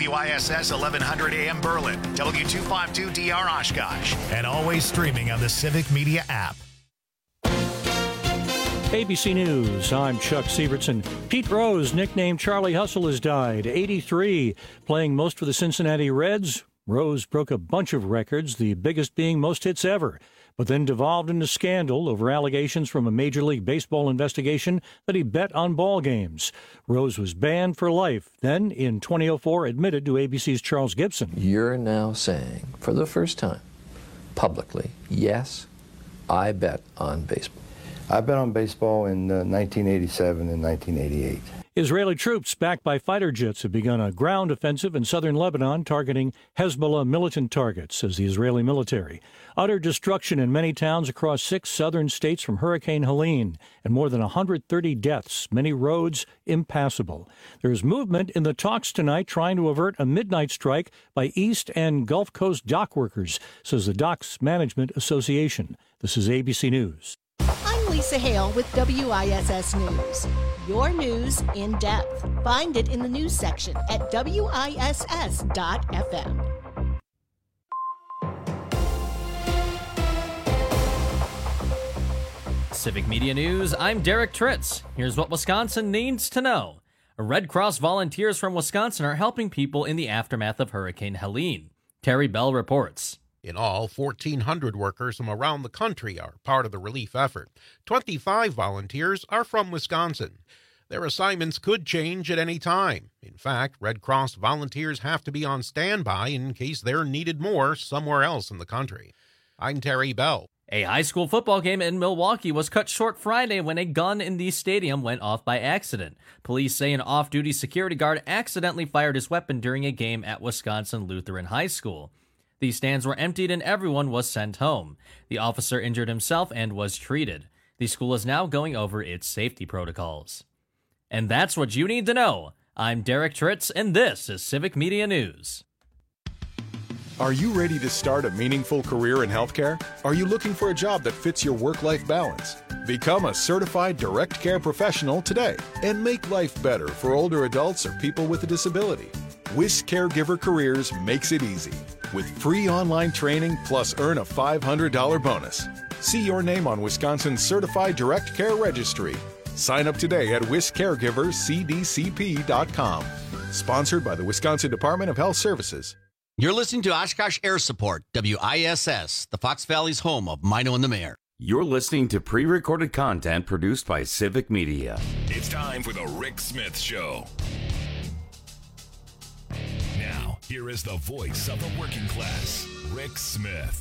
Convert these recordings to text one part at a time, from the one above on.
WISS 1100 AM Berlin, W252DR Oshkosh, and always streaming on the Civic Media app. ABC News, I'm Chuck Sievertson. Pete Rose, nicknamed Charlie Hustle, has died, 83. Playing most for the Cincinnati Reds, Rose broke a bunch of records, the biggest being most hits ever, but then devolved into scandal over allegations from a Major League Baseball investigation that he bet on ball games. Rose was banned for life, then in 2004 admitted to ABC's Charles Gibson. You're now saying, for the first time, publicly, yes, I bet on baseball. I bet on baseball in 1987 and 1988. Israeli troops backed by fighter jets have begun a ground offensive in southern Lebanon targeting Hezbollah militant targets, says the Israeli military. Utter destruction in many towns across 6 southern states from Hurricane Helene and more than 130 deaths, many roads impassable. There's movement in the talks tonight trying to avert a midnight strike by East and Gulf Coast dock workers, says the Docks Management Association. This is ABC News. I'm Lisa Hale with WISS News. Your news in depth. Find it in the news section at WISS.FM. Civic Media News, I'm Derek Tritz. Here's what Wisconsin needs to know. Red Cross volunteers from Wisconsin are helping people in the aftermath of Hurricane Helene. Terry Bell reports. In all, 1,400 workers from around the country are part of the relief effort. 25 volunteers are from Wisconsin. Their assignments could change at any time. In fact, Red Cross volunteers have to be on standby in case they're needed more somewhere else in the country. I'm Terry Bell. A high school football game in Milwaukee was cut short Friday when a gun in the stadium went off by accident. Police say an off-duty security guard accidentally fired his weapon during a game at Wisconsin Lutheran High School. The stands were emptied and everyone was sent home. The officer injured himself and was treated. The school is now going over its safety protocols. And that's what you need to know. I'm Derek Tritz, and this is Civic Media News. Are you ready to start a meaningful career in healthcare? Are you looking for a job that fits your work-life balance? Become a certified direct care professional today and make life better for older adults or people with a disability. WIS Caregiver Careers makes it easy. With free online training plus earn a $500 bonus. See your name on Wisconsin's Certified Direct Care Registry. Sign up today at wiscaregivercdcp.com. Sponsored by the Wisconsin Department of Health Services. You're listening to Oshkosh Air Support, WISS, the Fox Valley's home of Mino and the Mayor. You're listening to pre-recorded content produced by Civic Media. It's time for the Rick Smith Show. Now, here is the voice of the working class, Rick Smith.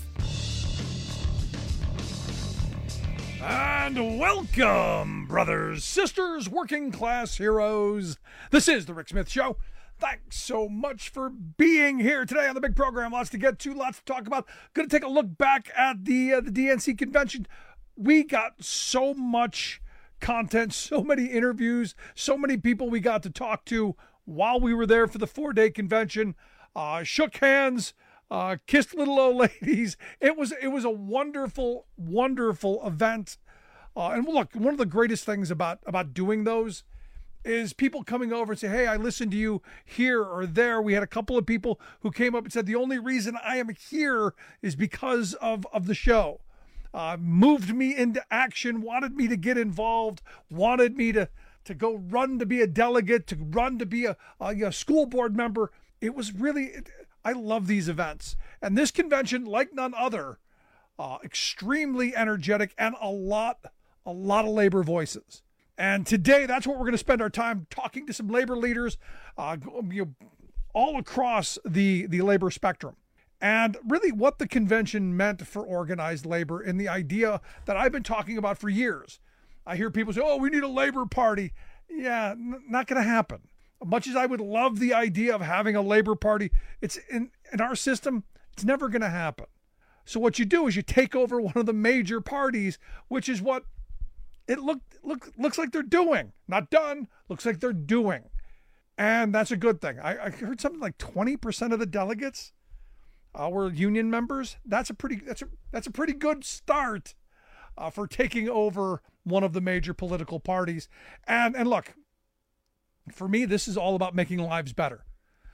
And welcome, brothers, sisters, working class heroes. This is the Rick Smith Show. Thanks so much for being here today on the big program. Lots to get to, lots to talk about. Going to take a look back at the DNC convention. We got so much content, so many interviews, so many people we got to talk to while we were there for the 4-day convention. Shook hands, kissed little old ladies. It was a wonderful, wonderful event. And look, one of the greatest things about doing those is people coming over and say, hey, I listened to you here or there. We had a couple of people who came up and said, the only reason I am here is because of the show. Moved me into action, wanted me to get involved, wanted me to go run to be a delegate, to run to be a school board member. It was really, I love these events. And this convention, like none other, extremely energetic and a lot of labor voices. And today, that's what we're going to spend our time talking to some labor leaders all across the labor spectrum. And really what the convention meant for organized labor and the idea that I've been talking about for years. I hear people say, oh, we need a labor party. Yeah, not going to happen. Much as I would love the idea of having a labor party, it's in our system, it's never going to happen. So what you do is you take over one of the major parties, which is what it looks like they're doing. Not done, looks like they're doing. And that's a good thing. I heard something like 20% of the delegates were union members. That's a pretty good start for taking over one of the major political parties. And look, for me, this is all about making lives better.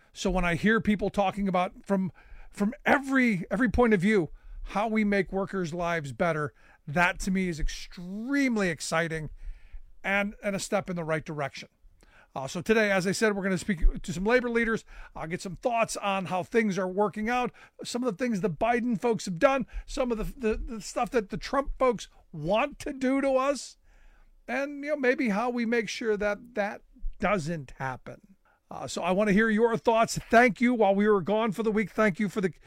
So when I hear people talking about from every point of view how we make workers' lives better, that to me is extremely exciting and a step in the right direction. So today, as I said, we're going to speak to some labor leaders. I'll get some thoughts on how things are working out, some of the things the Biden folks have done, some of the stuff that the Trump folks want to do to us, and maybe how we make sure that doesn't happen. So I want to hear your thoughts. Thank you while we were gone for the week. Thank you for the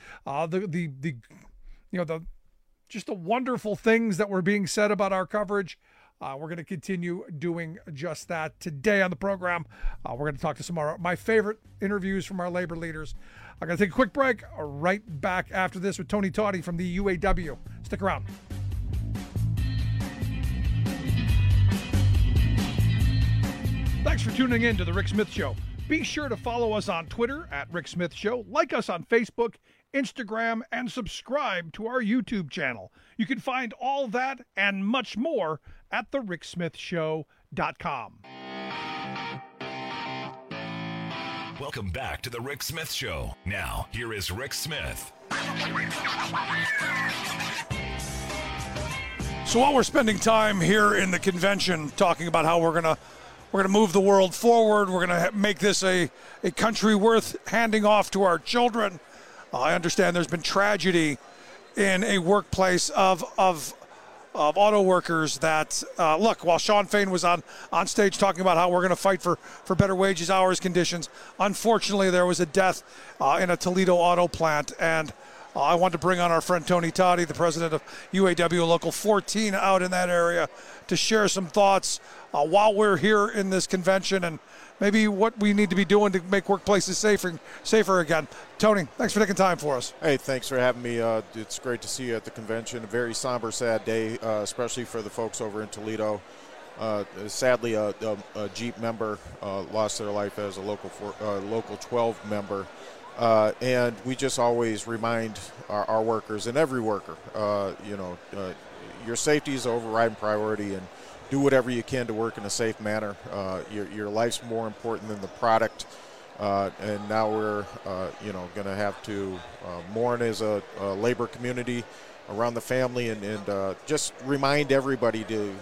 just the wonderful things that were being said about our coverage. We're going to continue doing just that today on the program. We're going to talk to some of my favorite interviews from our labor leaders. I'm going to take a quick break. Right back after this with Tony Toddy from the UAW. Stick around. Thanks for tuning in to The Rick Smith Show. Be sure to follow us on Twitter at Rick Smith Show, like us on Facebook, Instagram, and subscribe to our YouTube channel. You can find all that and much more at thericksmithshow.com. Welcome back to The Rick Smith Show. Now, here is Rick Smith. So while we're spending time here in the convention talking about how we're going to move the world forward, we're going to make this a country worth handing off to our children, I understand there's been tragedy in a workplace of auto workers that, look, while Shawn Fain was on stage talking about how we're going to fight for better wages, hours, conditions, unfortunately there was a death in a Toledo auto plant, and I want to bring on our friend Tony Toddy, the president of UAW Local 14, out in that area to share some thoughts while we're here in this convention and maybe what we need to be doing to make workplaces safer again. Tony, thanks for taking time for us. Hey, thanks for having me. It's great to see you at the convention. A very somber, sad day, especially for the folks over in Toledo. Sadly, a Jeep member lost their life as a local 12 member. And we just always remind our workers and every worker, your safety is the overriding priority, and do whatever you can to work in a safe manner. Your life's more important than the product. And now we're, going to have to mourn as a labor community around the family, and just remind everybody to,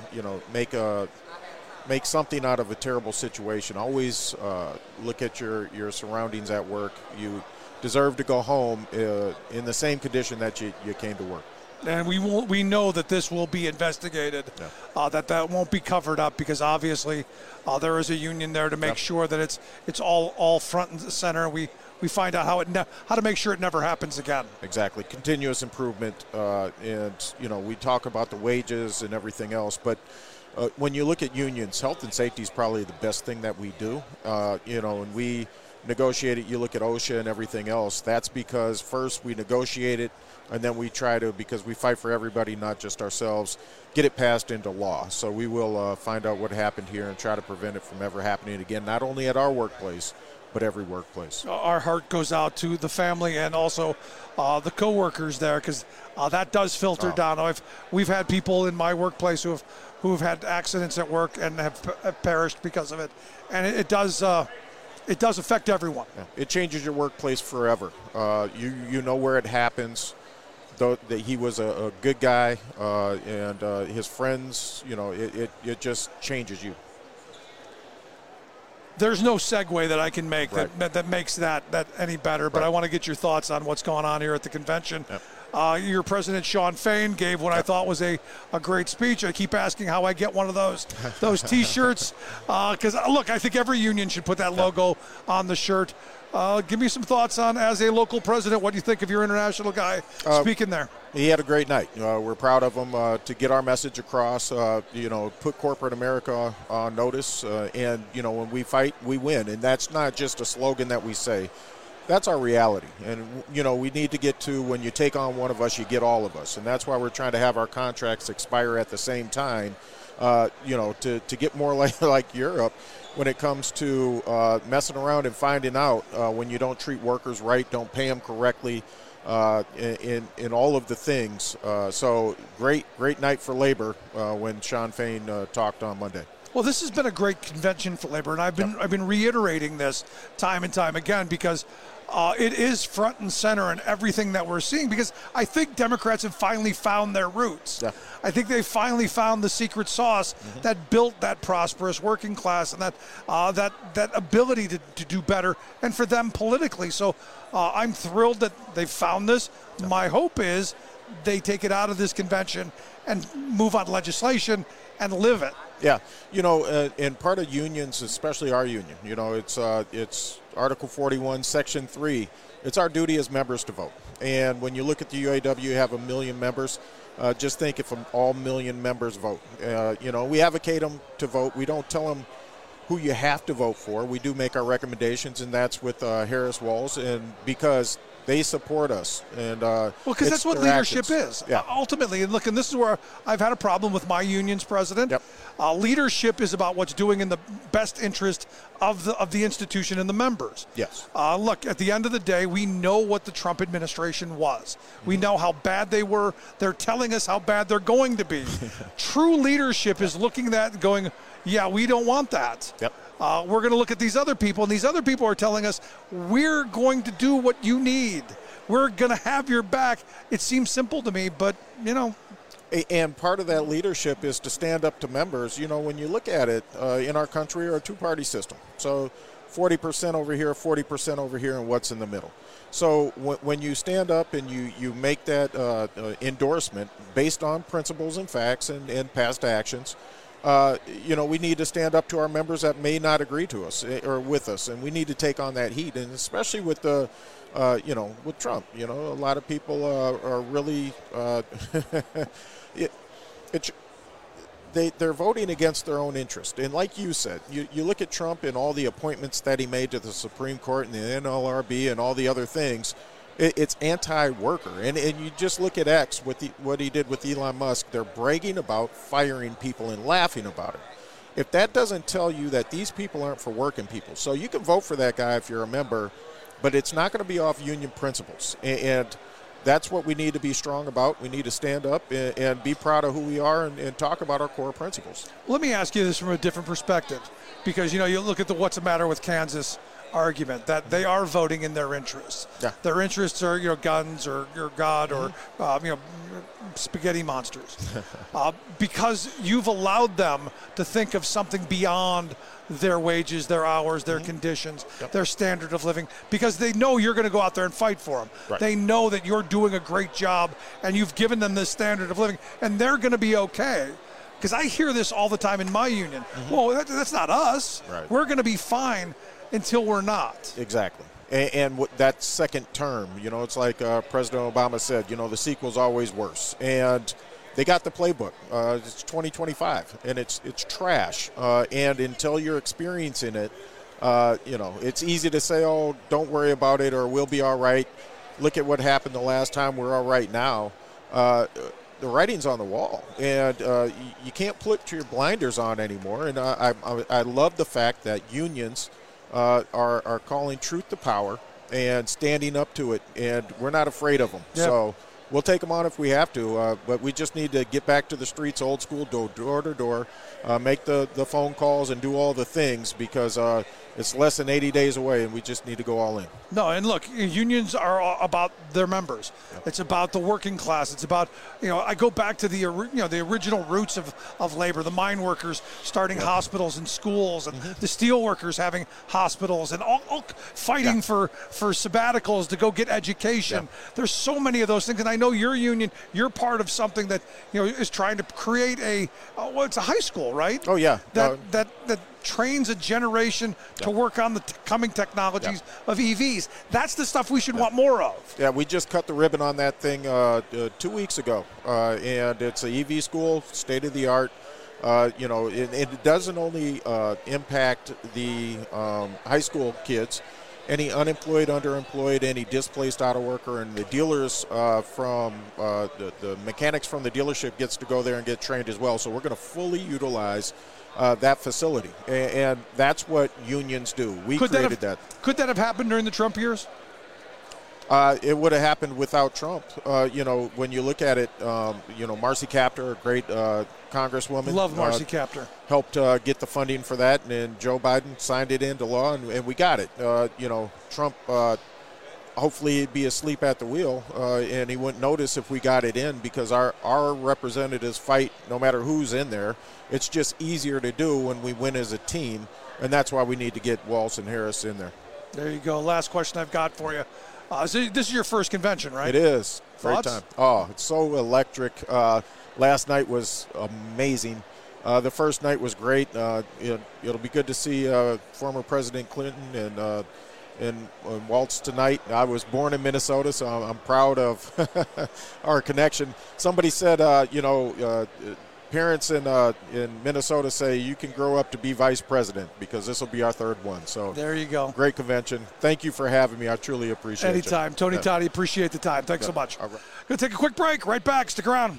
make something out of a terrible situation. Always look at your surroundings at work. You deserve to go home in the same condition that you came to work. And we know that this will be investigated, that won't be covered up, because obviously there is a union there to make sure that it's all front and center. We find out how to make sure it never happens again. Exactly, continuous improvement, and we talk about the wages and everything else, but when you look at unions, health and safety is probably the best thing that we do. And we negotiate it. You look at OSHA and everything else. That's because first we negotiate it, and then we try to, because we fight for everybody, not just ourselves, get it passed into law. So we will find out what happened here and try to prevent it from ever happening again, not only at our workplace, but every workplace. Our heart goes out to the family and also the coworkers there, because that does filter down. We've had people in my workplace who have had accidents at work and have perished because of it, and it does affect everyone. Yeah. It changes your workplace forever. You know where it happens. Though that he was a good guy, and his friends, it just changes you. There's no segue that I can make that makes that any better, but I want to get your thoughts on what's going on here at the convention. Yep. Your president, Shawn Fain, gave what I thought was a great speech. I keep asking how I get one of those T-shirts, because, look, I think every union should put that logo on the shirt. Give me some thoughts on, as a local president, what do you think of your international guy speaking there? He had a great night. We're proud of him to get our message across, put corporate America on notice. And, when we fight, we win. And that's not just a slogan that we say. That's our reality. And, we need to get to, when you take on one of us, you get all of us. And that's why we're trying to have our contracts expire at the same time, to get more like Europe when it comes to messing around and finding out when you don't treat workers right, don't pay them correctly, in all of the things. So great night for labor when Shawn Fain talked on Monday. Well, this has been a great convention for labor, and I've been reiterating this time and time again because it is front and center in everything that we're seeing, because I think Democrats have finally found their roots. Yeah. I think they finally found the secret sauce that built that prosperous working class and that ability to do better, and for them politically. So I'm thrilled that they found this. Yeah. My hope is they take it out of this convention and move on legislation and live it. Yeah, and part of unions, especially our union, it's Article 41, Section 3. It's our duty as members to vote. And when you look at the UAW, you have 1 million members. Just think if all 1 million members vote. We advocate them to vote. We don't tell them who you have to vote for. We do make our recommendations, and that's with Harris Walls, and because they support us. And because that's what leadership is. Yeah. Ultimately, and look, and this is where I've had a problem with my union's president. Yep. Leadership is about what's doing in the best interest of the institution and the members. Yes. Look, at the end of the day, we know what the Trump administration was. We know how bad they were. They're telling us how bad they're going to be. True leadership is looking at that and going, yeah, we don't want that. Yep. We're going to look at these other people, and these other people are telling us, we're going to do what you need. We're going to have your back. It seems simple to me, but, And part of that leadership is to stand up to members. When you look at it, in our country, we're a two-party system. So 40% over here, 40% over here, and what's in the middle. So when you stand up and you make that endorsement based on principles and facts and past actions, we need to stand up to our members that may not agree to us or with us, and we need to take on that heat. And especially with with Trump, a lot of people are really they're voting against their own interest. And like you said, you look at Trump and all the appointments that he made to the Supreme Court and the NLRB and all the other things. It's anti-worker. And you just look at X, what he did with Elon Musk. They're bragging about firing people and laughing about it. If that doesn't tell you that these people aren't for working people. So you can vote for that guy if you're a member, but it's not going to be off union principles. And that's what we need to be strong about. We need to stand up and be proud of who we are and talk about our core principles. Let me ask you this from a different perspective, because, you look at the what's the matter with Kansas argument, that they are voting in their interests. Yeah. Their interests are, guns or God or, spaghetti monsters. Because you've allowed them to think of something beyond their wages, their hours, their conditions, their standard of living, because they know you're going to go out there and fight for them. Right. They know that you're doing a great job and you've given them this standard of living, and they're going to be okay. Because I hear this all the time in my union. Well, that's not us. Right. We're going to be fine until we're not. Exactly. And that second term, it's like President Obama said, the sequel's always worse. And they got the playbook. It's 2025, and it's trash. And until you're experiencing it, it's easy to say, oh, don't worry about it, or we'll be all right. Look at what happened the last time. We're all right now. The writing's on the wall, and you can't put your blinders on anymore. And I love the fact that unions are calling truth to power and standing up to it, and we're not afraid of them. Yep. So we'll take them on if we have to, but we just need to get back to the streets, old school, door to door, make the phone calls and do all the things, because it's less than 80 days away, and we just need to go all in. No, and look, unions are about their members. Yep. It's about the working class. It's about, I go back to the original roots of labor, the mine workers starting hospitals and schools, and the steel workers having hospitals, and all fighting for sabbaticals to go get education. There's so many of those things, and I know your union, you're part of something that is trying to create it's a high school, right? Oh yeah, that trains a generation to work on the coming technologies of EVs. That's the stuff we should want more of. Yeah, we just cut the ribbon on that thing 2 weeks ago, and it's an EV school, state of the art. It doesn't only impact the high school kids. Any unemployed, underemployed, any displaced auto worker, and the dealers from the mechanics from the dealership gets to go there and get trained as well. So we're going to fully utilize that facility, and that's what unions do. We created that. Could that have happened during the Trump years? It would have happened without Trump. When you look at it, Marcy Kaptur, a great congresswoman. Love Marcy Kaptur. Helped get the funding for that, and then Joe Biden signed it into law, and we got it. Trump, hopefully he'd be asleep at the wheel, and he wouldn't notice if we got it in, because our representatives fight no matter who's in there. It's just easier to do when we win as a team, and that's why we need to get Walz and Harris in there. There you go. Last question I've got for you. So this is your first convention, right? It is. Great Thoughts? time. Oh, it's so electric. Last night was amazing. The first night was great. It'll be good to see former President Clinton and Walz tonight. I was born in Minnesota, so I'm proud of our connection. Somebody said, parents in Minnesota say you can grow up to be vice president, because this will be our third one. So there you go. Great convention. Thank you for having me. I truly appreciate it. Anytime. Tony Toddy, appreciate the time. Thanks so much. All right. Going to take a quick break. Right back. Stick around.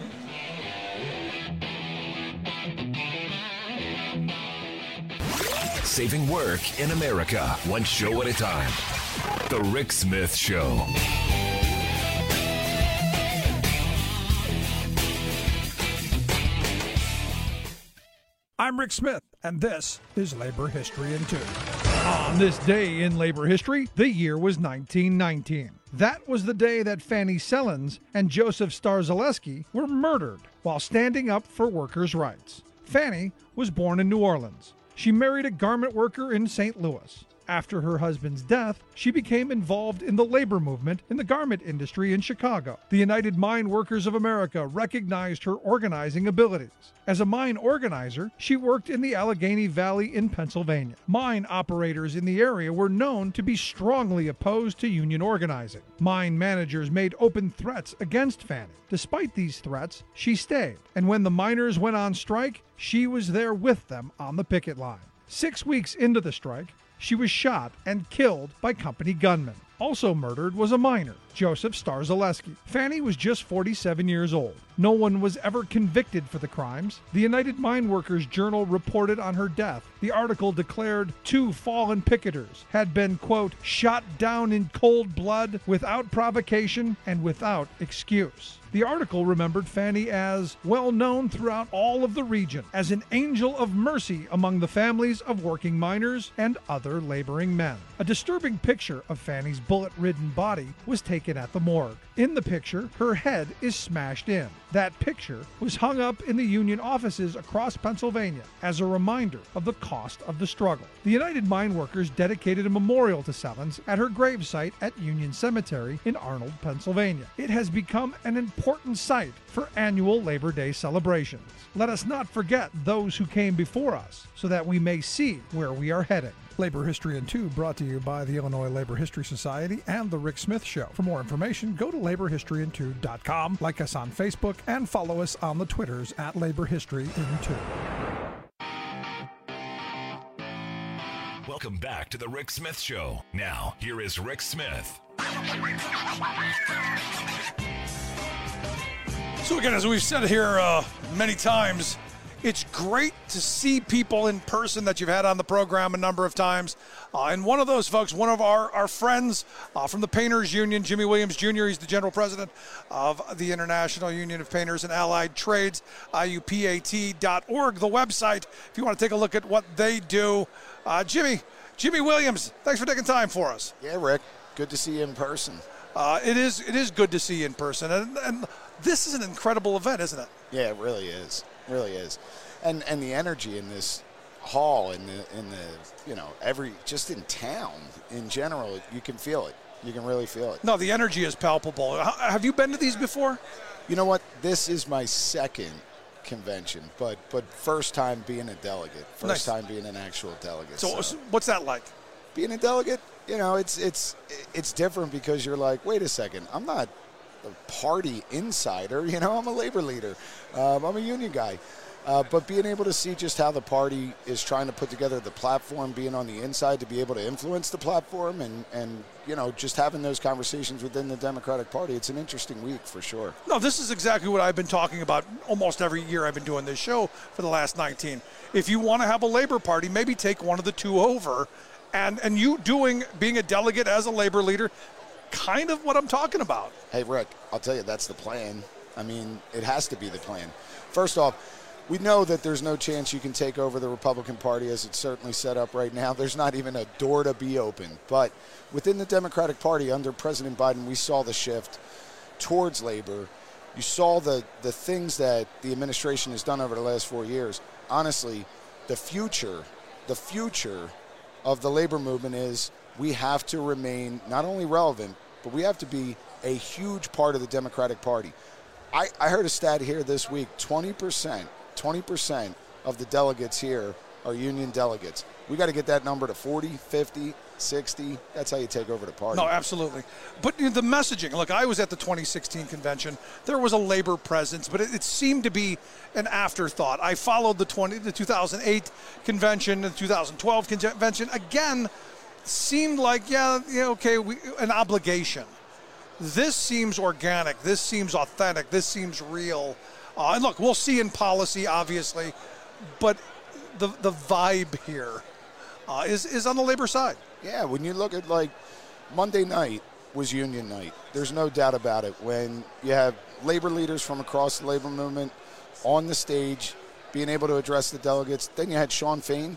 Saving work in America, one show at a time. The Rick Smith Show. I'm Rick Smith, and this is Labor History in 2. On this day in labor history, the year was 1919. That was the day that Fanny Sellens and Joseph Starzaleski were murdered while standing up for workers' rights. Fanny was born in New Orleans. She married a garment worker in St. Louis. After her husband's death, she became involved in the labor movement in the garment industry in Chicago. The United Mine Workers of America recognized her organizing abilities. As a mine organizer, she worked in the Allegheny Valley in Pennsylvania. Mine operators in the area were known to be strongly opposed to union organizing. Mine managers made open threats against Fanny. Despite these threats, she stayed, and when the miners went on strike, she was there with them on the picket line. 6 weeks into the strike, she was shot and killed by company gunmen. Also murdered was a miner, Joseph Starzaleski. Fanny was just 47 years old. No one was ever convicted for the crimes. The United Mine Workers Journal reported on her death. The article declared 2 fallen picketers had been, quote, shot down in cold blood without provocation and without excuse. The article remembered Fanny as well known throughout all of the region as an angel of mercy among the families of working miners and other laboring men. A disturbing picture of Fanny's bullet-ridden body was taken at the morgue. In the picture, her head is smashed in. That picture was hung up in the union offices across Pennsylvania as a reminder of the cost of the struggle. The United Mine Workers dedicated a memorial to Sellens at her gravesite at Union Cemetery in Arnold, Pennsylvania. It has become an important site for annual Labor Day celebrations. Let us not forget those who came before us so that we may see where we are heading. Labor History in 2 brought to you by the Illinois Labor History Society and The Rick Smith Show. For more information, go to laborhistoryin2.com, like us on Facebook, and follow us on the Twitters at Labor History in 2. Welcome back to The Rick Smith Show. Now, here is Rick Smith. So again, as we've said here many times, it's great to see people in person that you've had on the program a number of times. And one of those folks, one of our friends from the Painters Union, Jimmy Williams Jr., he's the general president of the International Union of Painters and Allied Trades, IUPAT.org, the website, if you want to take a look at what they do. Jimmy Williams, thanks for taking time for us. Yeah, Rick, good to see you in person. It is good to see you in person. And this is an incredible event, isn't it? Yeah, it really is. Really is. And the energy in this hall, in the just in town in general, you can feel it. You can really feel it. No, the energy is palpable. Have you been to these before? You know what? This is my second convention, but first time being a delegate. First time being an actual delegate. So what's that like? Being a delegate, it's different because you're like, wait a second, I'm not a party insider, I'm a labor leader. I'm a union guy. But being able to see just how the party is trying to put together the platform, being on the inside to be able to influence the platform and just having those conversations within the Democratic Party, it's an interesting week for sure. No, this is exactly what I've been talking about almost every year I've been doing this show for the last 19. If you want to have a labor party, maybe take one of the two over. And you being a delegate as a labor leader, kind of what I'm talking about. Hey, Rick, I'll tell you, that's the plan. I mean, it has to be the plan. First off, we know that there's no chance you can take over the Republican Party as it's certainly set up right now. There's not even a door to be open. But within the Democratic Party under President Biden, we saw the shift towards labor. You saw the things that the administration has done over the last 4 years. Honestly, the future of the labor movement is we have to remain not only relevant, but we have to be a huge part of the Democratic Party. I heard a stat here this week, 20% of the delegates here are union delegates. We got to get that number to 40, 50, 60. That's how you take over the party. No, absolutely. But the messaging, look, I was at the 2016 convention. There was a labor presence, but it seemed to be an afterthought. I followed the 2008 convention, the 2012 convention. Again, seemed like, an obligation. This seems organic. This seems authentic. This seems real. And look, we'll see in policy, obviously, but the vibe here is on the labor side. Yeah, when you look at, like, Monday night was union night. There's no doubt about it. When you have labor leaders from across the labor movement on the stage being able to address the delegates, then you had Sean Fain.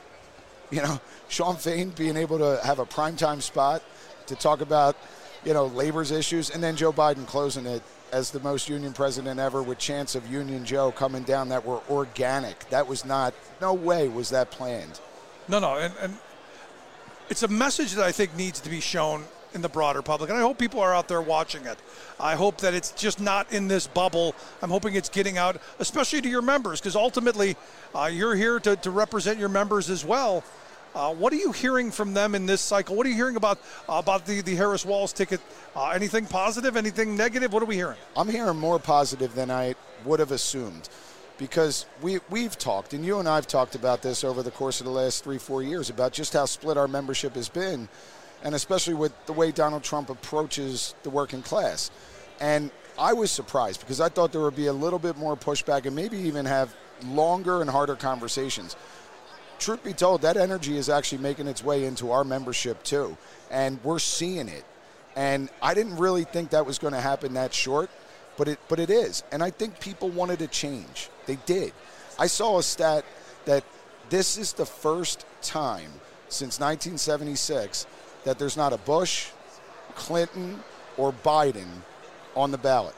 Sean Fain being able to have a primetime spot to talk about, labor's issues, and then Joe Biden closing it as the most union president ever with chants of Union Joe coming down that were organic. That was no way was that planned. No, and it's a message that I think needs to be shown in the broader public, and I hope people are out there watching it. I hope that it's just not in this bubble. I'm hoping it's getting out, especially to your members, because ultimately you're here to represent your members as well. What are you hearing from them in this cycle? What are you hearing about the Harris Walz ticket? Anything positive, anything negative? What are we hearing? I'm hearing more positive than I would have assumed, because we've talked, and you and I have talked about this over the course of the last 3-4 years, about just how split our membership has been, and especially with the way Donald Trump approaches the working class. And I was surprised, because I thought there would be a little bit more pushback and maybe even have longer and harder conversations. Truth be told, that energy is actually making its way into our membership too, and we're seeing it. And I didn't really think that was going to happen that short, but it is. And I think people wanted a change. They did. I saw a stat that this is the first time since 1976 that there's not a Bush, Clinton, or Biden on the ballot.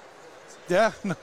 Yeah, no.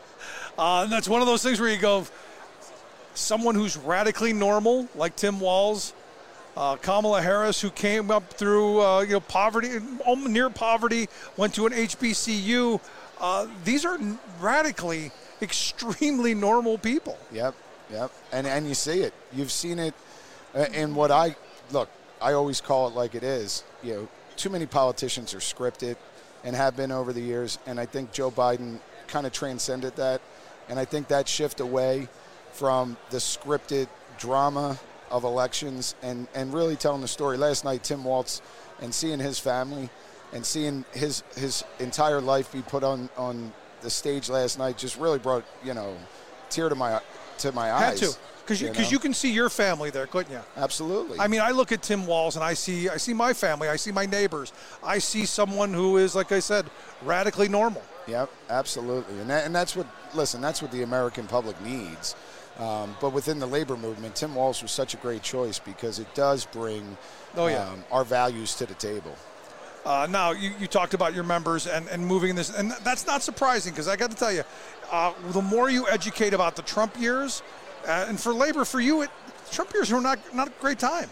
And that's one of those things where you go, someone who's radically normal, like Tim Walz, Kamala Harris, who came up through poverty, near poverty, went to an HBCU. These are radically, extremely normal people. Yep. And you see it. You've seen it in what I always call it like it is. Too many politicians are scripted and have been over the years, and I think Joe Biden kind of transcended that. And I think that shift away from the scripted drama of elections and really telling the story. Last night, Tim Walz, and seeing his family and seeing his entire life be put on the stage last night just really brought, tear to my eyes. Had to, because you can see your family there, couldn't you? Absolutely. I mean, I look at Tim Walz and I see my family, I see my neighbors, I see someone who is, like I said, radically normal. Yep, absolutely, and that's what the American public needs. But within the labor movement, Tim Walz was such a great choice because it does bring our values to the table. Now, you talked about your members and moving this, and that's not surprising because I got to tell you, the more you educate about the Trump years, and for labor, for you, Trump years were not a great time.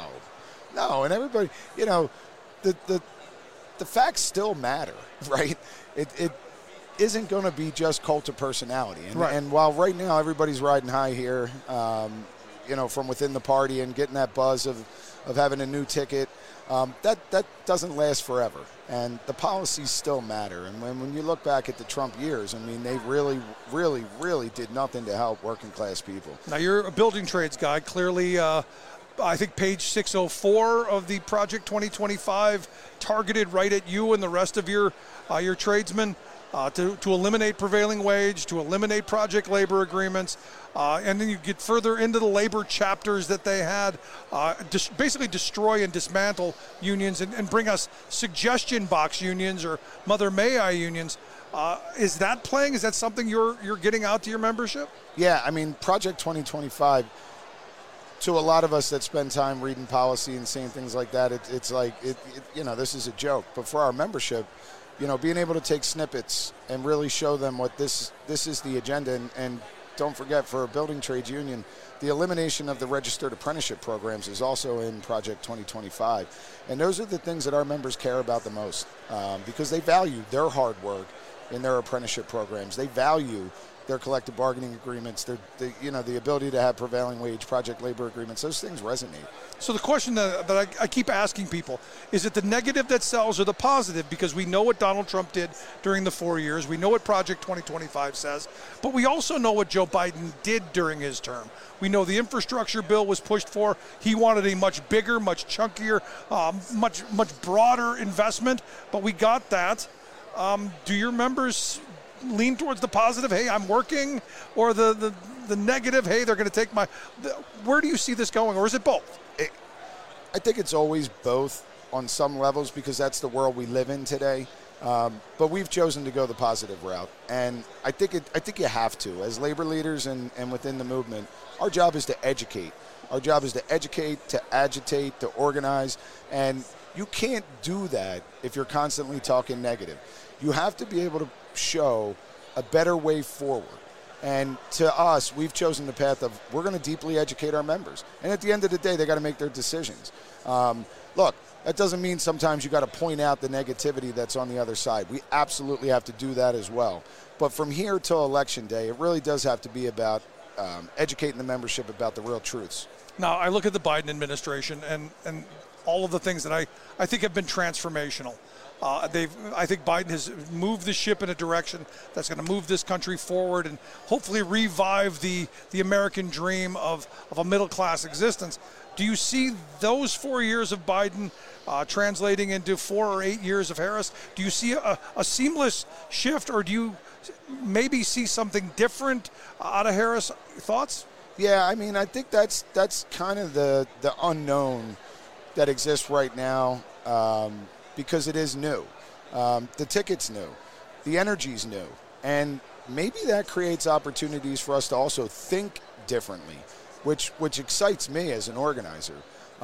No, and everybody, the facts still matter, right? It isn't going to be just cult of personality. And while right now everybody's riding high here, from within the party and getting that buzz of having a new ticket, that doesn't last forever. And the policies still matter. And when you look back at the Trump years, I mean, they really, really, really did nothing to help working class people. Now, you're a building trades guy. Clearly, I think page 604 of the Project 2025 targeted right at you and the rest of your tradesmen to eliminate prevailing wage, to eliminate project labor agreements, and then you get further into the labor chapters that they had, basically destroy and dismantle unions and bring us suggestion box unions or Mother May I unions. Is that playing? Is that something you're getting out to your membership? Yeah, I mean, Project 2025, to a lot of us that spend time reading policy and saying things like that, it's like, this is a joke. But for our membership, being able to take snippets and really show them what this is the agenda. And don't forget, for a building trades union, the elimination of the registered apprenticeship programs is also in Project 2025. And those are the things that our members care about the most, because they value their hard work in their apprenticeship programs. They value their collective bargaining agreements, the ability to have prevailing wage, project labor agreements. Those things resonate. So the question that I keep asking people, is it the negative that sells or the positive? Because we know what Donald Trump did during the 4 years. We know what Project 2025 says. But we also know what Joe Biden did during his term. We know the infrastructure bill was pushed for. He wanted a much bigger, much chunkier, much broader investment. But we got that. Do your members lean towards the positive, hey, I'm working, or the negative, hey, they're going to take where do you see this going, or is it both? I think it's always both on some levels, because that's the world we live in today. But we've chosen to go the positive route, and I think you have to. As labor leaders and within the movement, our job is to educate. Our job is to educate, to agitate, to organize, and you can't do that if you're constantly talking negative. You have to be able to show a better way forward. And to us, we've chosen the path of we're going to deeply educate our members. And at the end of the day, they got to make their decisions. Look, that doesn't mean sometimes you got to point out the negativity that's on the other side. We absolutely have to do that as well. But from here till Election Day, it really does have to be about educating the membership about the real truths. Now, I look at the Biden administration and all of the things that I think have been transformational. I think Biden has moved the ship in a direction that's going to move this country forward and hopefully revive the American dream of a middle-class existence. Do you see those 4 years of Biden translating into 4 or 8 years of Harris? Do you see a seamless shift, or do you maybe see something different out of Harris? Thoughts? Yeah, I mean, I think that's kind of the unknown that exists right now. Because it is new. The ticket's new. The energy's new. And maybe that creates opportunities for us to also think differently, which excites me as an organizer.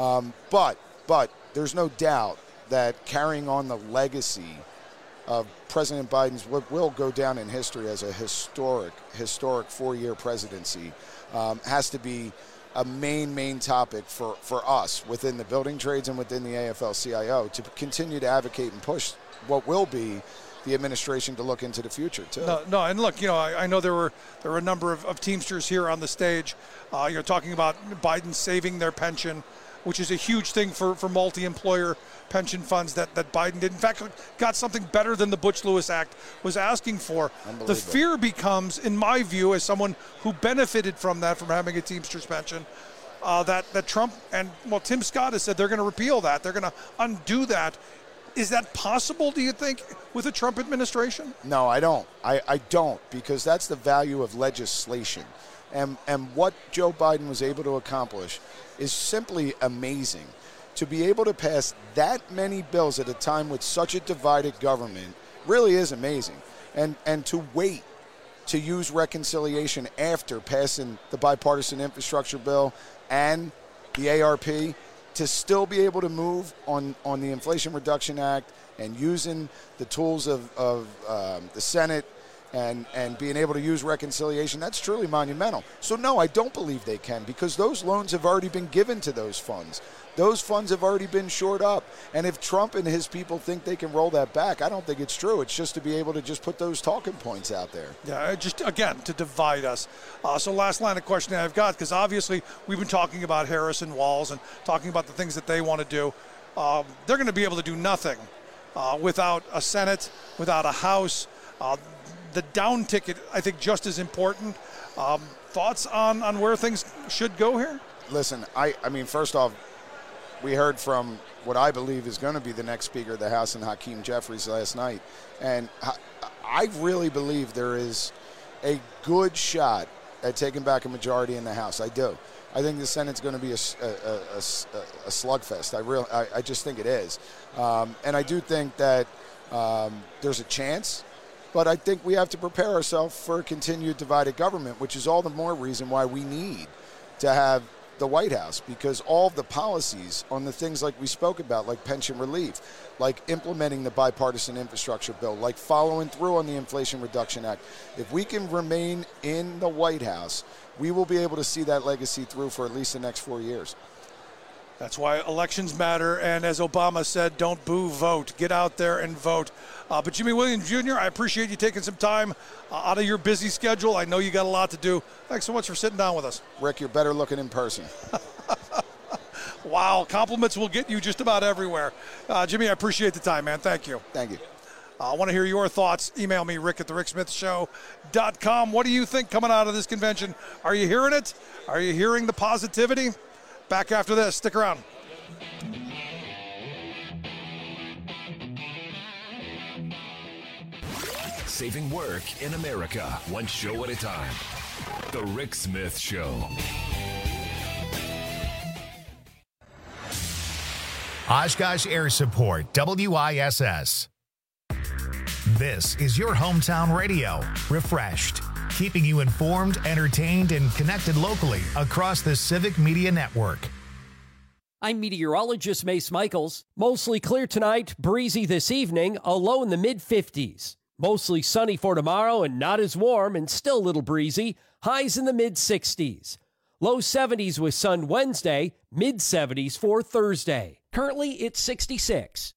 But there's no doubt that carrying on the legacy of President Biden's what will go down in history as a historic 4-year presidency has to be a main topic for us within the building trades and within the AFL-CIO to continue to advocate and push what will be the administration to look into the future too. No, and look, I know there were a number of Teamsters here on the stage. You're talking about Biden saving their pension, which is a huge thing for multi-employer pension funds that Biden did. In fact, got something better than the Butch-Lewis Act was asking for. The fear becomes, in my view, as someone who benefited from having a Teamsters pension, that Trump and, Tim Scott has said they're going to repeal that. They're going to undo that. Is that possible, do you think, with the Trump administration? No, I don't. I don't, because that's the value of legislation. And what Joe Biden was able to accomplish is simply amazing. To be able to pass that many bills at a time with such a divided government really is amazing. And to wait to use reconciliation after passing the bipartisan infrastructure bill and the ARP, to still be able to move on the Inflation Reduction Act and using the tools of the Senate and being able to use reconciliation, that's truly monumental. So no, I don't believe they can, because those loans have already been given to those funds. Those funds have already been shored up. And if Trump and his people think they can roll that back, I don't think it's true. It's just to be able to just put those talking points out there. Yeah, just, again, to divide us. So last line of questioning I've got, because obviously we've been talking about Harris and Walz and talking about the things that they want to do. They're going to be able to do nothing without a Senate, without a House. The down ticket, I think, just as important. Thoughts on where things should go here? listen, I mean, first off, we heard from what I believe is going to be the next Speaker of the House, and Hakeem Jeffries last night. And I really believe there is a good shot at taking back a majority in the House. I do. I think the Senate's going to be a slugfest. I just think it is. And I do think that there's a chance, but I think we have to prepare ourselves for a continued divided government, which is all the more reason why we need to have the White House, because all of the policies on the things like we spoke about, like pension relief, like implementing the bipartisan infrastructure bill, like following through on the Inflation Reduction Act, if we can remain in the White House, we will be able to see that legacy through for at least the next 4 years. That's why elections matter, and as Obama said, don't boo, vote. Get out there and vote. But Jimmy Williams Jr., I appreciate you taking some time out of your busy schedule. I know you got a lot to do. Thanks so much for sitting down with us. Rick, you're better looking in person. Wow, compliments will get you just about everywhere. Jimmy, I appreciate the time, man. Thank you. Thank you. I want to hear your thoughts. Email me, rick@thericksmithshow.com. What do you think coming out of this convention? Are you hearing it? Are you hearing the positivity? Back after this. Stick around. Saving work in America, one show at a time. The Rick Smith Show. Oshkosh Air Support, WISS. This is your hometown radio, refreshed, keeping you informed, entertained, and connected locally across the Civic Media Network. I'm meteorologist Mace Michaels. Mostly clear tonight, breezy this evening, a low in the mid-50s. Mostly sunny for tomorrow and not as warm and still a little breezy. Highs in the mid-60s. Low 70s with sun Wednesday, mid-70s for Thursday. Currently, it's 66.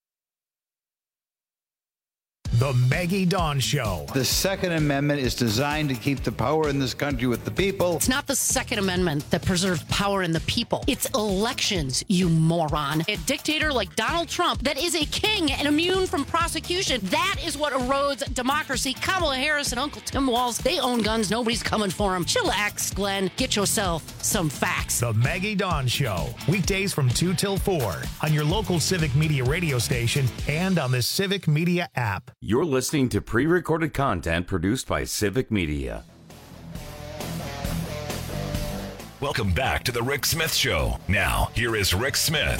The Maggie Dawn Show. The Second Amendment is designed to keep the power in this country with the people. It's not the Second Amendment that preserves power in the people. It's elections, you moron. A dictator like Donald Trump that is a king and immune from prosecution. That is what erodes democracy. Kamala Harris and Uncle Tim Walz, they own guns. Nobody's coming for them. Chillax, Glenn. Get yourself some facts. The Maggie Dawn Show. Weekdays from 2 till 4 on your local Civic Media radio station and on the Civic Media app. You're listening to pre-recorded content produced by Civic Media. Welcome back to the Rick Smith Show. Now, here is Rick Smith.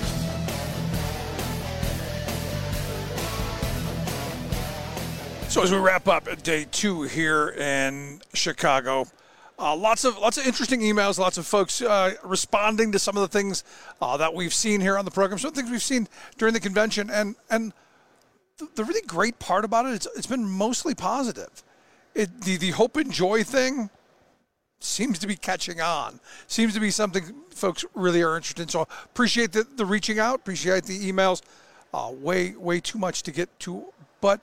So as we wrap up day 2 here in Chicago, lots of interesting emails, lots of folks responding to some of the things that we've seen here on the program, some of the things we've seen during the convention, and the really great part about it, it's been mostly positive. The hope and joy thing seems to be catching on. Seems to be something folks really are interested in. So appreciate the reaching out. Appreciate the emails. Way too much to get to. But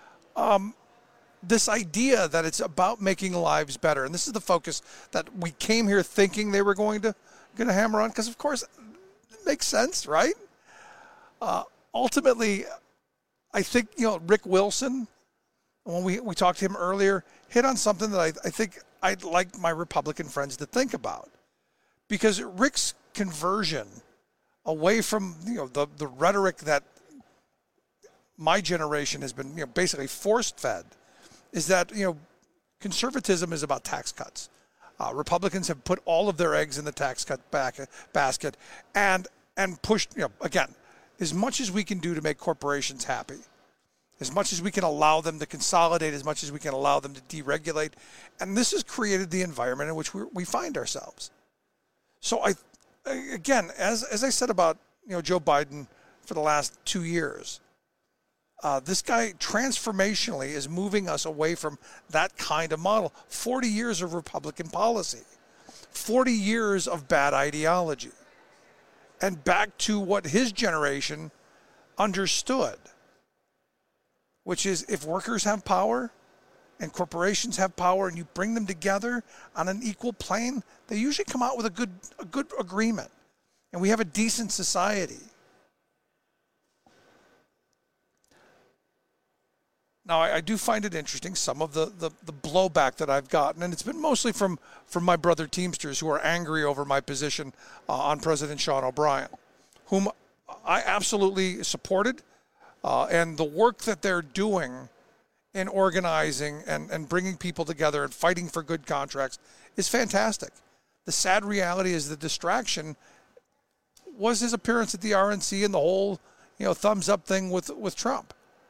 this idea that it's about making lives better, and this is the focus that we came here thinking they were going to hammer on, because of course it makes sense, right? Ultimately, I think, Rick Wilson, when we talked to him earlier, hit on something that I think I'd like my Republican friends to think about. Because Rick's conversion away from, the rhetoric that my generation has been, basically force-fed, is that, conservatism is about tax cuts. Republicans have put all of their eggs in the tax cut basket and pushed, again, as much as we can do to make corporations happy, as much as we can allow them to consolidate, as much as we can allow them to deregulate. And this has created the environment in which we find ourselves. So again, as I said about, Joe Biden for the last 2 years, this guy transformationally is moving us away from that kind of model. 40 years of Republican policy, 40 years of bad ideology, and back to what his generation understood, which is if workers have power and corporations have power and you bring them together on an equal plane, they usually come out with a good agreement, and we have a decent society. Now, I do find it interesting, some of the blowback that I've gotten, and it's been mostly from my brother Teamsters who are angry over my position on President Sean O'Brien, whom I absolutely supported, and the work that they're doing in organizing and bringing people together and fighting for good contracts is fantastic. The sad reality is the distraction was his appearance at the RNC and the whole, thumbs up thing with Trump.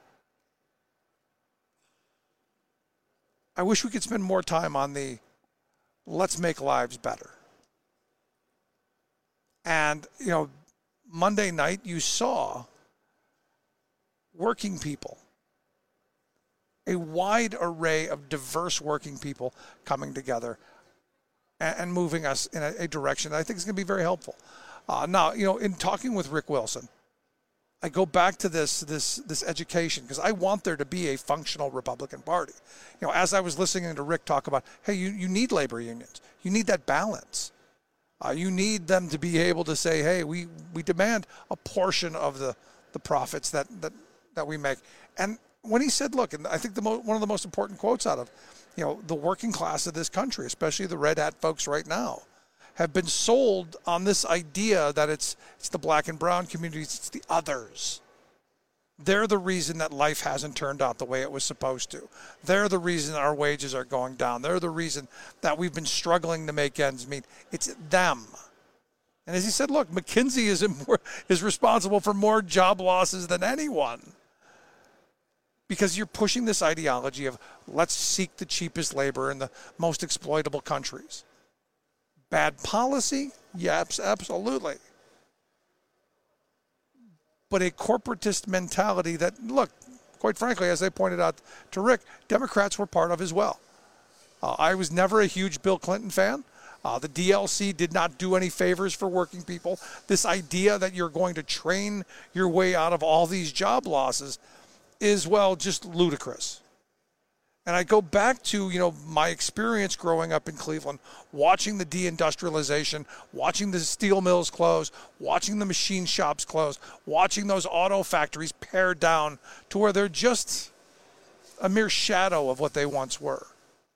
I wish we could spend more time on the let's make lives better. And, Monday night you saw working people, a wide array of diverse working people coming together and moving us in a direction that I think is going to be very helpful. Now, in talking with Rick Wilson, I go back to this education because I want there to be a functional Republican Party. As I was listening to Rick talk about, hey, you need labor unions. You need that balance. You need them to be able to say, hey, we demand a portion of the profits that we make. And when he said, look, and I think one of the most important quotes out of, the working class of this country, especially the red hat folks right now, have been sold on this idea that it's the black and brown communities, it's the others. They're the reason that life hasn't turned out the way it was supposed to. They're the reason our wages are going down. They're the reason that we've been struggling to make ends meet. It's them. And as he said, look, McKinsey is responsible for more job losses than anyone. Because you're pushing this ideology of let's seek the cheapest labor in the most exploitable countries. Bad policy? Yes, absolutely. But a corporatist mentality that, look, quite frankly, as I pointed out to Rick, Democrats were part of as well. I was never a huge Bill Clinton fan. The DLC did not do any favors for working people. This idea that you're going to train your way out of all these job losses is, well, just ludicrous. And I go back to, my experience growing up in Cleveland, watching the deindustrialization, watching the steel mills close, watching the machine shops close, watching those auto factories pare down to where they're just a mere shadow of what they once were.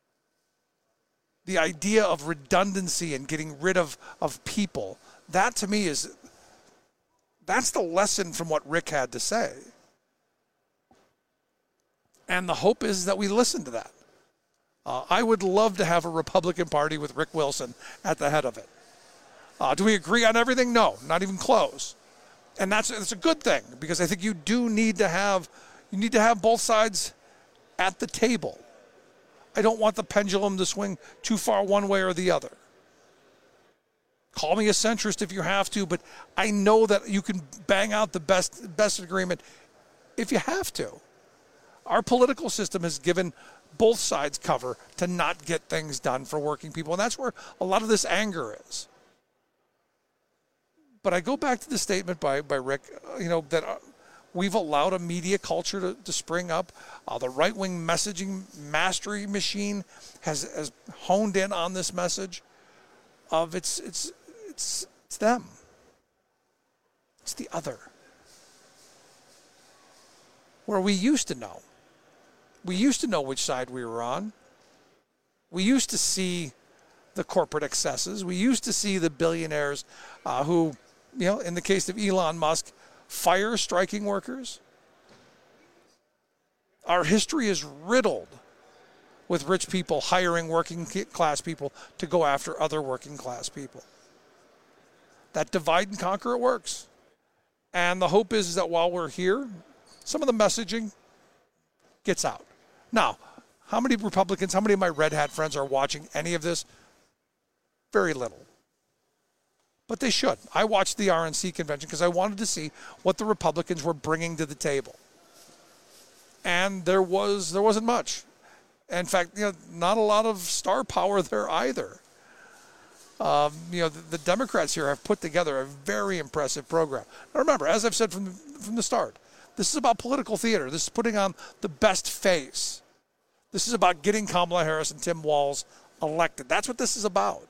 The idea of redundancy and getting rid of people, that to me that's the lesson from what Rick had to say. And the hope is that we listen to that. I would love to have a Republican Party with Rick Wilson at the head of it. Do we agree on everything? No, not even close. And that's a good thing because I think you need to have both sides at the table. I don't want the pendulum to swing too far one way or the other. Call me a centrist if you have to, but I know that you can bang out the best agreement if you have to. Our political system has given both sides cover to not get things done for working people, and that's where a lot of this anger is. But I go back to the statement by Rick, that we've allowed a media culture to spring up. The right-wing messaging mastery machine has honed in on this message of it's them. It's the other. Where we used to know. We used to know which side we were on. We used to see the corporate excesses. We used to see the billionaires who, in the case of Elon Musk, fire striking workers. Our history is riddled with rich people hiring working class people to go after other working class people. That divide and conquer, it works. And the hope is that while we're here, some of the messaging gets out. Now, how many Republicans, how many of my red hat friends are watching any of this? Very little. But they should. I watched the RNC convention because I wanted to see what the Republicans were bringing to the table. And there wasn't much. In fact, not a lot of star power there either. The Democrats here have put together a very impressive program. Now remember, as I've said from the start, this is about political theater. This is putting on the best face. This is about getting Kamala Harris and Tim Walz elected. That's what this is about.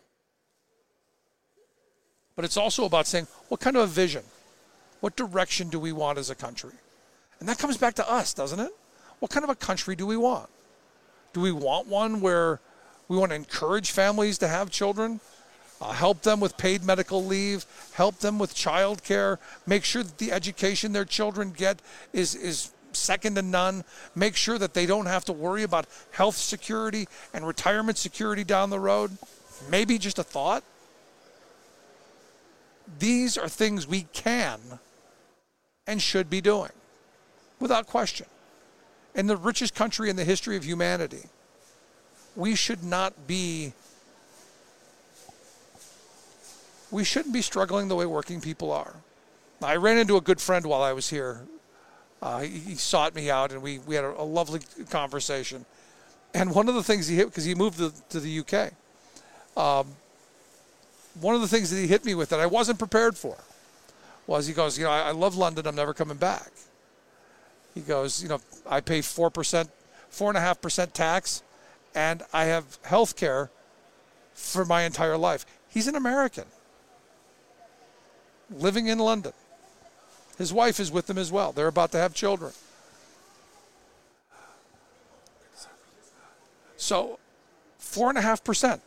But it's also about saying, what kind of a vision? What direction do we want as a country? And that comes back to us, doesn't it? what kind of a country do we want? Do we want one where we want to encourage families to have children, help them with paid medical leave, help them with child care, make sure that the education their children get is second to none, make sure that they don't have to worry about health security and retirement security down the road? Maybe just a thought. These are things we can and should be doing, without question. In the richest country in the history of humanity, we shouldn't be struggling the way working people are. I ran into a good friend while I was here. He sought me out, and we had a lovely conversation. And one of the things he hit, because he moved to the UK, one of the things that he hit me with that I wasn't prepared for was, he goes, I love London. I'm never coming back. He goes, I pay 4.5% tax, and I have health care for my entire life. He's an American living in London. His wife is with him as well. They're about to have children. So 4.5%.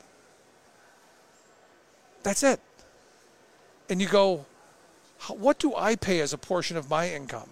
That's it. And you go, what do I pay as a portion of my income?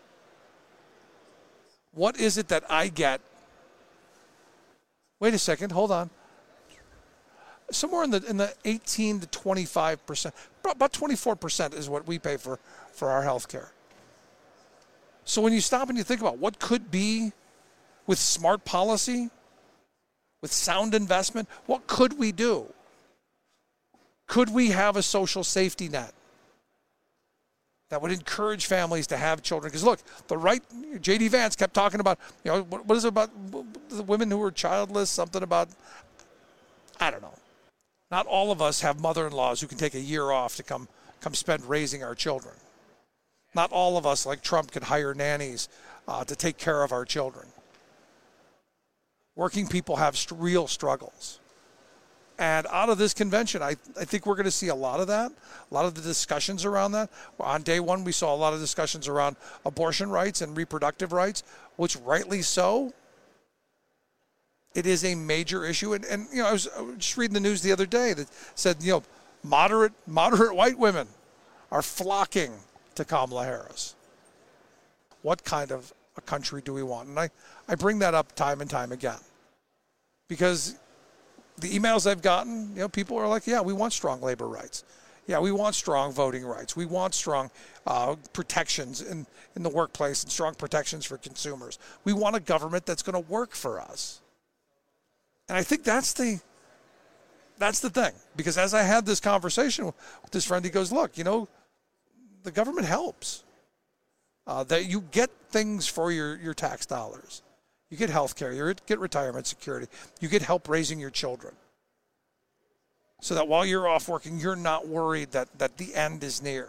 What is it that I get? Wait a second, hold on. Somewhere in the 18 to 25%, about 24% is what we pay for our health care. So when you stop and you think about what could be with smart policy, with sound investment, what could we do? Could we have a social safety net that would encourage families to have children? Because look, the right, J.D. Vance kept talking about, what is it about the women who are childless, something about, I don't know. Not all of us have mother-in-laws who can take a year off to come spend raising our children. Not all of us, like Trump, can hire nannies to take care of our children. Working people have real struggles. And out of this convention, I think we're going to see a lot of that, a lot of the discussions around that. On day one, we saw a lot of discussions around abortion rights and reproductive rights, which rightly so. It is a major issue. And I was just reading the news the other day that said, moderate white women are flocking to Kamala Harris. What kind of a country do we want? And I bring that up time and time again. Because the emails I've gotten, people are like, yeah, we want strong labor rights. Yeah, we want strong voting rights. We want strong protections in the workplace and strong protections for consumers. We want a government that's going to work for us. And I think that's the thing. Because as I had this conversation with this friend, he goes, look, the government helps. That you get things for your tax dollars. You get health care, you get retirement security, you get help raising your children. So that while you're off working, you're not worried that the end is near.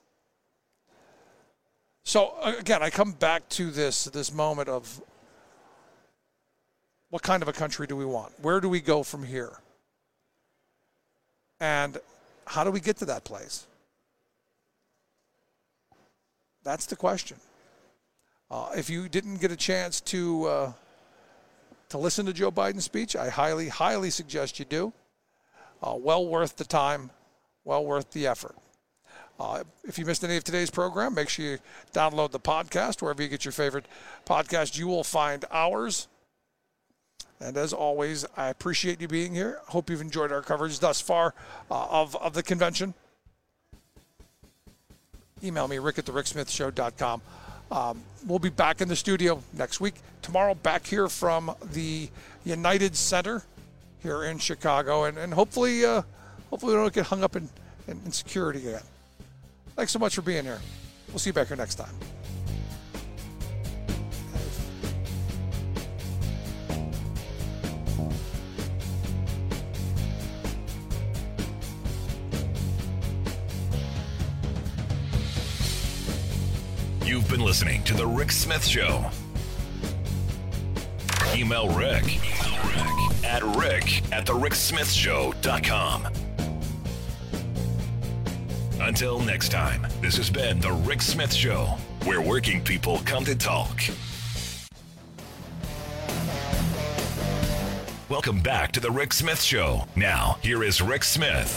So again, I come back to this moment of what kind of a country do we want? Where do we go from here? And how do we get to that place? That's the question. If you didn't get a chance to listen to Joe Biden's speech, I highly, highly suggest you do. Well worth the time, well worth the effort. If you missed any of today's program, make sure you download the podcast. Wherever you get your favorite podcast, you will find ours. And as always, I appreciate you being here. I hope you've enjoyed our coverage thus far of the convention. Email me, rick@thericksmithshow.com. We'll be back in the studio next week. Tomorrow, back here from the United Center here in Chicago. And hopefully we don't get hung up in security again. Thanks so much for being here. We'll see you back here next time. You've been listening to The Rick Smith Show. Email Rick at rick@thericksmithshow.com. Until next time, this has been The Rick Smith Show, where working people come to talk. Welcome back to the Rick Smith Show. Now, here is Rick Smith.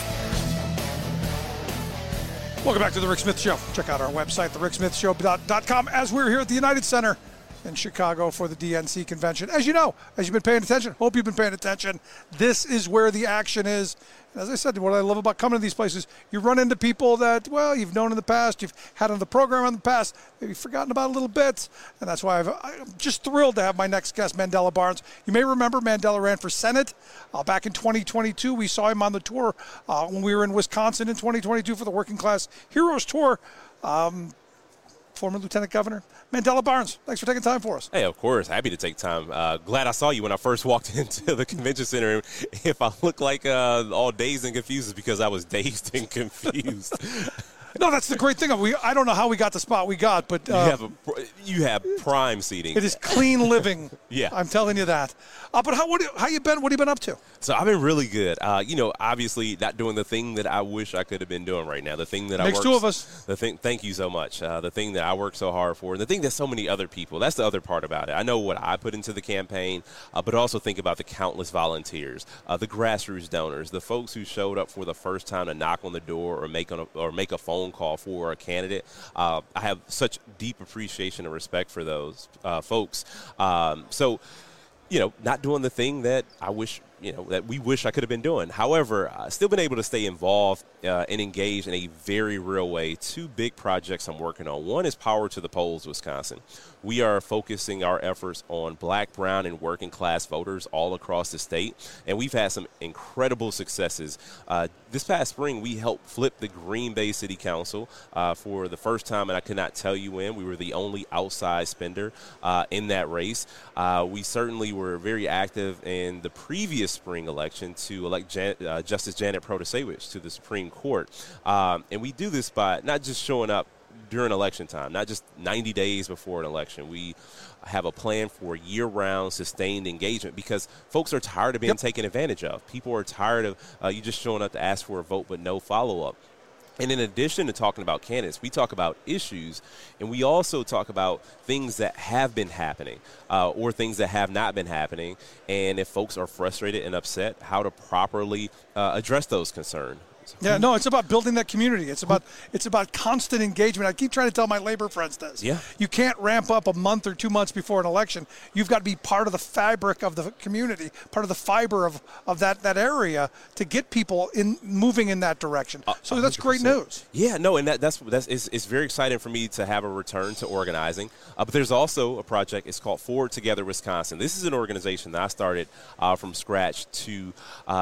Welcome back to the Rick Smith Show. Check out our website, thericksmithshow.com, as we're here at the United Center in Chicago for the DNC convention. As you know, as you've been paying attention, hope you've been paying attention, this is where the action is. And as I said, what I love about coming to these places, you run into people that, well, you've known in the past, you've had on the program in the past, maybe forgotten about a little bit. And that's why I'm just thrilled to have my next guest, Mandela Barnes. You may remember Mandela ran for Senate back in 2022. We saw him on the tour when we were in Wisconsin in 2022 for the Working Class Heroes Tour. Former Lieutenant Governor Mandela Barnes, thanks for taking time for us. Hey, of course. Happy to take time. Glad I saw you when I first walked into the convention center. If I look like all dazed and confused, it's because I was dazed and confused. No, that's the great thing. I don't know how we got the spot we got, but you have prime seating. It is clean living. Yeah, I'm telling you that. But how you been? What have you been up to? So I've been really good. Obviously not doing the thing that I wish I could have been doing right now. The thing that makes two of us. Thank you so much. The thing that I work so hard for, and the thing that so many other people. That's the other part about it. I know what I put into the campaign, but also think about the countless volunteers, the grassroots donors, the folks who showed up for the first time to knock on the door or make a phone call for a candidate. I have such deep appreciation and respect for those folks. Not doing the thing that I wish, that we wish I could have been doing. However, I've still been able to stay involved and engaged in a very real way. Two big projects I'm working on. One is Power to the Polls, Wisconsin. We are focusing our efforts on Black, brown, and working class voters all across the state, and we've had some incredible successes. This past spring, we helped flip the Green Bay City Council for the first time, and I could not tell you when. We were the only outside spender in that race. We certainly were very active in the previous spring election to elect Justice Janet Protasewicz to the Supreme Court. And we do this by not just showing up during election time, not just 90 days before an election. We have a plan for year-round sustained engagement because folks are tired of being taken advantage of. People are tired of you just showing up to ask for a vote but no follow-up. And in addition to talking about candidates, we talk about issues, and we also talk about things that have been happening or things that have not been happening. And if folks are frustrated and upset, how to properly address those concerns. Yeah, no, it's about building that community. It's about constant engagement. I keep trying to tell my labor friends this. Yeah. You can't ramp up a month or 2 months before an election. You've got to be part of the fabric of the community, part of the fiber of that area to get people moving in that direction. So that's 100%. Great news. Yeah, no, and it's very exciting for me to have a return to organizing. But there's also a project. It's called Forward Together Wisconsin. This is an organization that I started from scratch to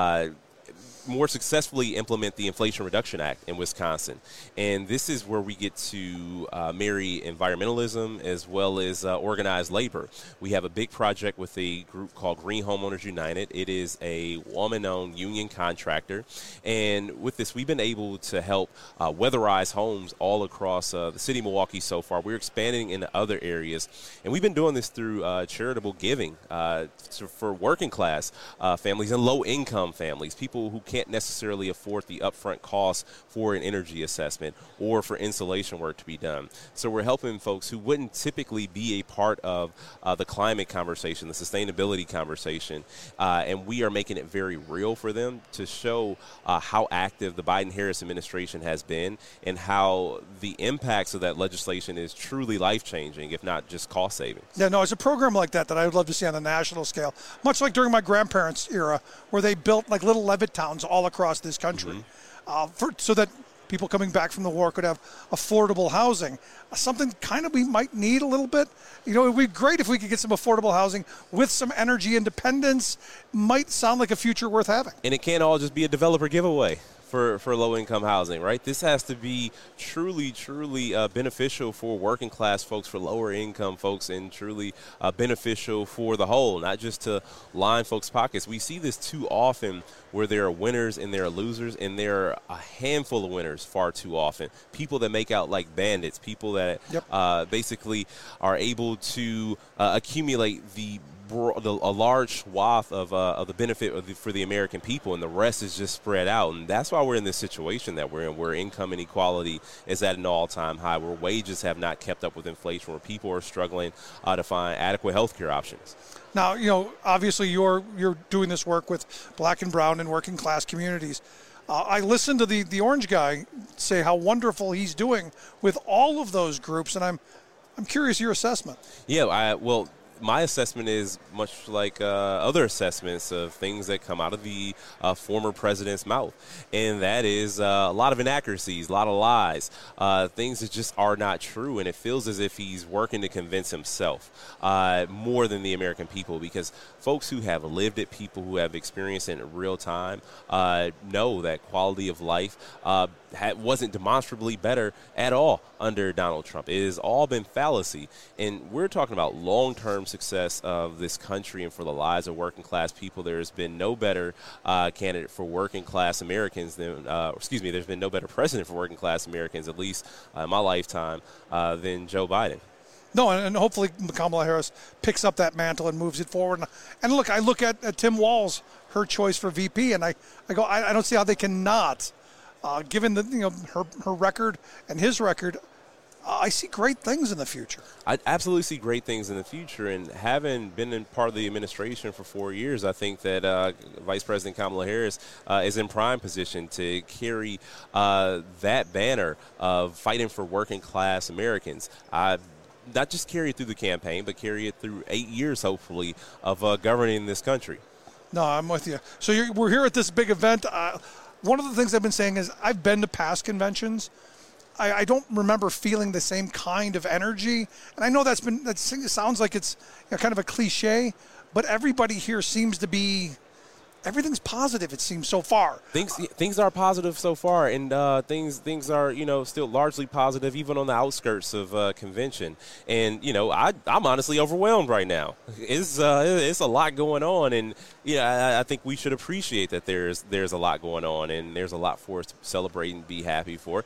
more successfully implement the Inflation Reduction Act in Wisconsin. And this is where we get to marry environmentalism as well as organized labor. We have a big project with a group called Green Homeowners United. It is a woman-owned union contractor. And with this, we've been able to help weatherize homes all across the city of Milwaukee so far. We're expanding into other areas. And we've been doing this through charitable giving for working class families and low-income families, people who can't necessarily afford the upfront cost for an energy assessment or for insulation work to be done. So we're helping folks who wouldn't typically be a part of the climate conversation, the sustainability conversation, and we are making it very real for them to show how active the Biden-Harris administration has been and how the impacts of that legislation is truly life-changing, if not just cost-saving. Yeah, no, it's a program like that I would love to see on the national scale, much like during my grandparents' era where they built like little Levittowns all across this country so that people coming back from the war could have affordable housing. Something kind of we might need a little bit. It would be great if we could get some affordable housing with some energy independence. Might sound like a future worth having. And it can't all just be a developer giveaway for low-income housing, right? This has to be truly beneficial for working-class folks, for lower-income folks, and truly beneficial for the whole, not just to line folks' pockets. We see this too often where there are winners and there are losers, and there are a handful of winners far too often. People that make out like bandits, people that basically are able to accumulate the a large swath of the benefit for the American people, and the rest is just spread out. And that's why we're in this situation that we're in, where income inequality is at an all-time high, where wages have not kept up with inflation, where people are struggling to find adequate health care options. Now, obviously you're doing this work with black and brown and working class communities. I listened to the orange guy say how wonderful he's doing with all of those groups, and I'm curious your assessment. Yeah, my assessment is much like other assessments of things that come out of the former president's mouth, and that is a lot of inaccuracies, a lot of lies, things that just are not true, and it feels as if he's working to convince himself more than the American people, because folks who have lived it, people who have experienced it in real time, know that quality of life wasn't demonstrably better at all under Donald Trump. It has all been fallacy, and we're talking about long-term success of this country and for the lives of working class people. There's been no better candidate for working class Americans than, there's been no better president for working class Americans, at least in my lifetime, than Joe Biden. No, and hopefully Kamala Harris picks up that mantle and moves it forward. And look, I look at Tim Walz, her choice for VP, and I go, I don't see how they cannot, given her record and his record. I see great things in the future. I absolutely see great things in the future, and having been in part of the administration for 4 years, I think that Vice President Kamala Harris is in prime position to carry that banner of fighting for working class Americans. Not just carry it through the campaign, but carry it through 8 years, hopefully, of governing this country. No, I'm with you. So we're here at this big event. One of the things I've been saying is I've been to past conventions. I don't remember feeling the same kind of energy. And I know that sounds like it's kind of a cliche, but everybody here seems to be, everything's positive, it seems, so far. Things are positive so far, and things are, still largely positive, even on the outskirts of convention. And, I'm honestly overwhelmed right now. It's a lot going on, and, I think we should appreciate that there's a lot going on, and there's a lot for us to celebrate and be happy for.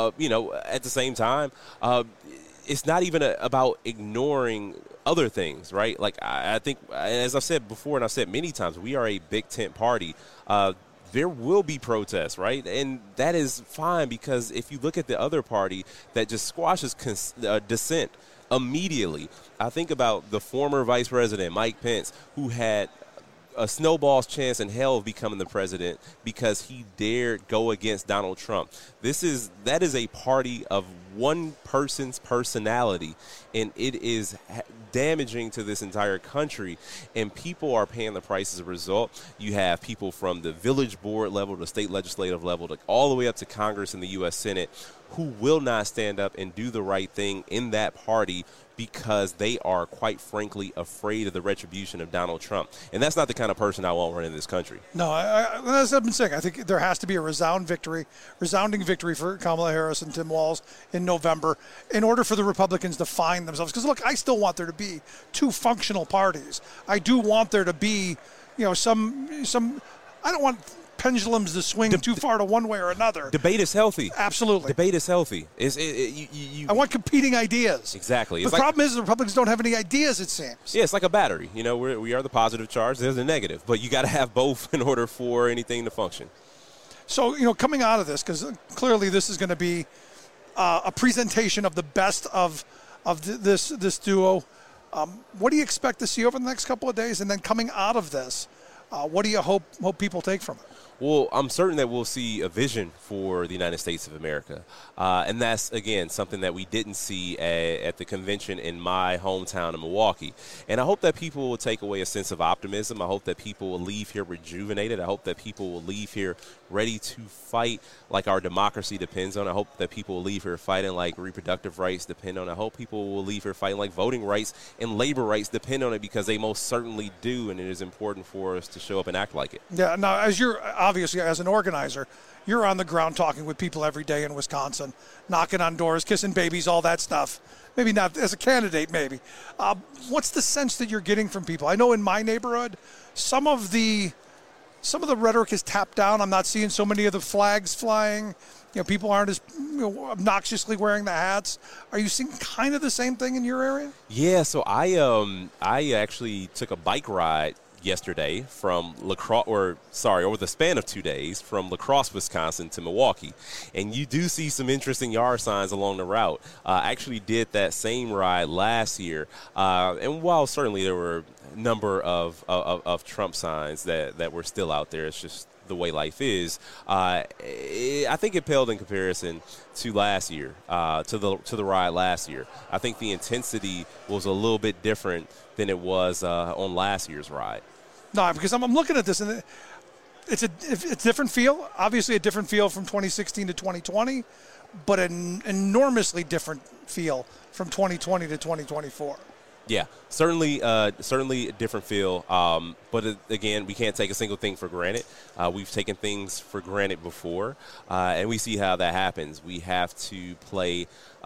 At the same time, it's not even about ignoring other things, right? Like, I think, as I've said before, and I've said many times, we are a big tent party. There will be protests, right? And that is fine, because if you look at the other party that just squashes dissent immediately, I think about the former Vice President, Mike Pence, who had a snowball's chance in hell of becoming the president because he dared go against Donald Trump. That is a party of one person's personality, and it is damaging to this entire country, and people are paying the price as a result. You have people from the village board level to state legislative level to all the way up to Congress and the U.S. Senate who will not stand up and do the right thing in that party because they are, quite frankly, afraid of the retribution of Donald Trump. And that's not the kind of person I want running this country. No, as I've been saying, I think there has to be a resounding victory for Kamala Harris and Tim Walz in November in order for the Republicans to find themselves. Because, look, I still want there to be two functional parties. I do want there to be, some I don't want pendulums to swing too far to one way or another. Debate is healthy. Absolutely. Debate is healthy. I want competing ideas. Exactly. The problem is the Republicans don't have any ideas, it seems. Yeah, it's like a battery. We are the positive charge. There's the negative. But you got to have both in order for anything to function. So, coming out of this, because clearly this is going to be a presentation of the best of this duo. What do you expect to see over the next couple of days? And then coming out of this, what do you hope people take from it? Well, I'm certain that we'll see a vision for the United States of America. And that's, again, something that we didn't see at the convention in my hometown of Milwaukee. And I hope that people will take away a sense of optimism. I hope that people will leave here rejuvenated. I hope that people will leave here ready to fight like our democracy depends on. I hope that people will leave here fighting like reproductive rights depend on. I hope people will leave here fighting like voting rights and labor rights depend on it, because they most certainly do, and it is important for us to show up and act like it. Yeah, now, obviously, as an organizer, you're on the ground talking with people every day in Wisconsin, knocking on doors, kissing babies, all that stuff. Maybe not as a candidate, maybe. What's the sense that you're getting from people? I know in my neighborhood, some of the some of the rhetoric is tapped down. I'm not seeing so many of the flags flying. People aren't as obnoxiously wearing the hats. Are you seeing kind of the same thing in your area? Yeah, so I actually took a bike ride yesterday from over the span of 2 days from La Crosse, Wisconsin to Milwaukee. And you do see some interesting yard signs along the route. I actually did that same ride last year. And while certainly there were a number of Trump signs that were still out there, it's just the way life is. I think it paled in comparison to last year, to the ride last year. I think the intensity was a little bit different than it was on last year's ride. No, because I'm looking at this, and it's a different feel. Obviously, a different feel from 2016 to 2020, but an enormously different feel from 2020 to 2024. Yeah, certainly a different feel. But again, we can't take a single thing for granted. We've taken things for granted before, and we see how that happens. We have to play.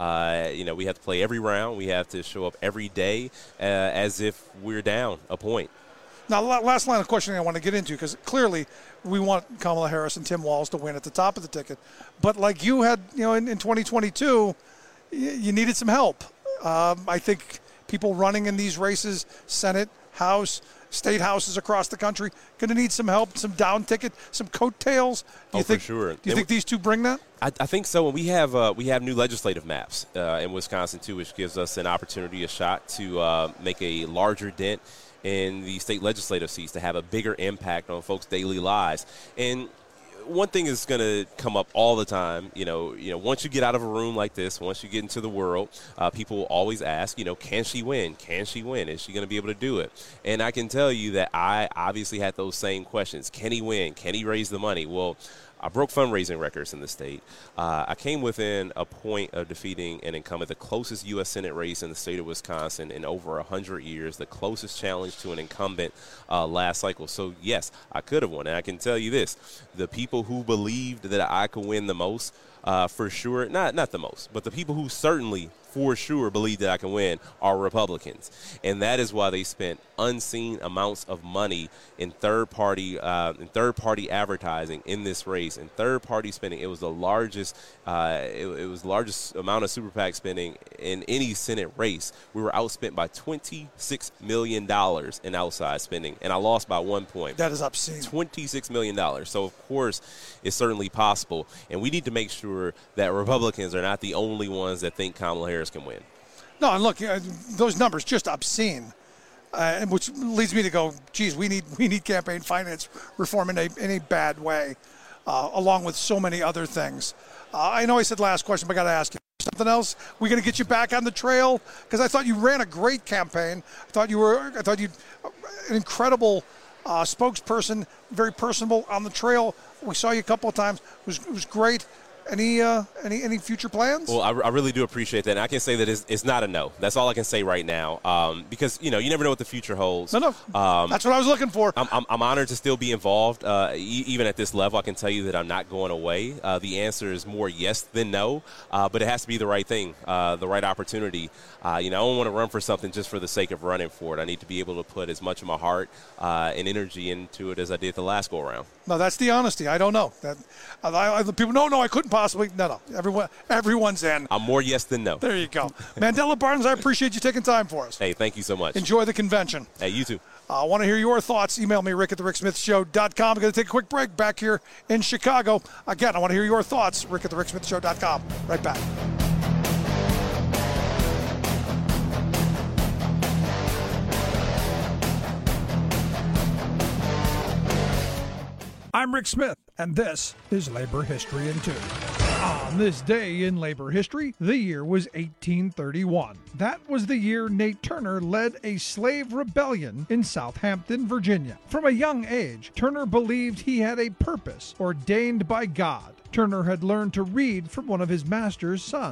We have to play every round. We have to show up every day as if we're down a point. Now, last line of questioning I want to get into, because clearly we want Kamala Harris and Tim Walz to win at the top of the ticket. But like you had, in 2022, you needed some help. I think people running in these races, Senate, House, state houses across the country, going to need some help, some down ticket, some coattails. For sure. Do you think these two bring that? I think so. And we have new legislative maps in Wisconsin, too, which gives us an opportunity, a shot to make a larger dent in the state legislative seats, to have a bigger impact on folks' daily lives. And one thing is going to come up all the time, once you get out of a room like this, once you get into the world, people will always ask, can she win? Can she win? Is she going to be able to do it? And I can tell you that I obviously had those same questions. Can he win? Can he raise the money? Well, I broke fundraising records in the state. I came within a point of defeating an incumbent, the closest U.S. Senate race in the state of Wisconsin in over 100 years, the closest challenge to an incumbent last cycle. So, yes, I could have won. And I can tell you this, the people who believed that I could win the most, for sure, not the most, but the people who certainly for sure believe that I can win are Republicans. And that is why they spent unseen amounts of money in third-party advertising in this race. And third-party spending, it was the largest amount of super PAC spending in any Senate race. We were outspent by $26 million in outside spending, and I lost by 1 point. That is obscene. $26 million. So, of course, it's certainly possible. And we need to make sure that Republicans are not the only ones that think Kamala Harris can win. No, and look, those numbers just obscene, which leads me to go, geez, we need campaign finance reform in a bad way, along with so many other things. I know I said last question, but I got to ask you something else. We going to get you back on the trail, because I thought you ran a great campaign. I thought you an incredible spokesperson, very personable on the trail. We saw you a couple of times. It was great. Any future plans? Well, I really do appreciate that. And I can say that it's not a no. That's all I can say right now. Because, you never know what the future holds. No. That's what I was looking for. I'm honored to still be involved. Even at this level, I can tell you that I'm not going away. The answer is more yes than no. But it has to be the right thing, the right opportunity. I don't want to run for something just for the sake of running for it. I need to be able to put as much of my heart and energy into it as I did the last go-around. No, that's the honesty. I don't know. People, no, I couldn't possibly. No. Everyone's in. I'm more yes than no. There you go. Mandela Barnes, I appreciate you taking time for us. Hey, thank you so much. Enjoy the convention. Hey, you too. I want to hear your thoughts. Email me, rick@thericksmithshow.com. I'm going to take a quick break back here in Chicago. Again, I want to hear your thoughts. rick@thericksmithshow.com. Right back. I'm Rick Smith, and this is Labor History in 2. On this day in labor history, the year was 1831. That was the year Nate Turner led a slave rebellion in Southampton, Virginia. From a young age, Turner believed he had a purpose ordained by God. Turner had learned to read from one of his master's sons.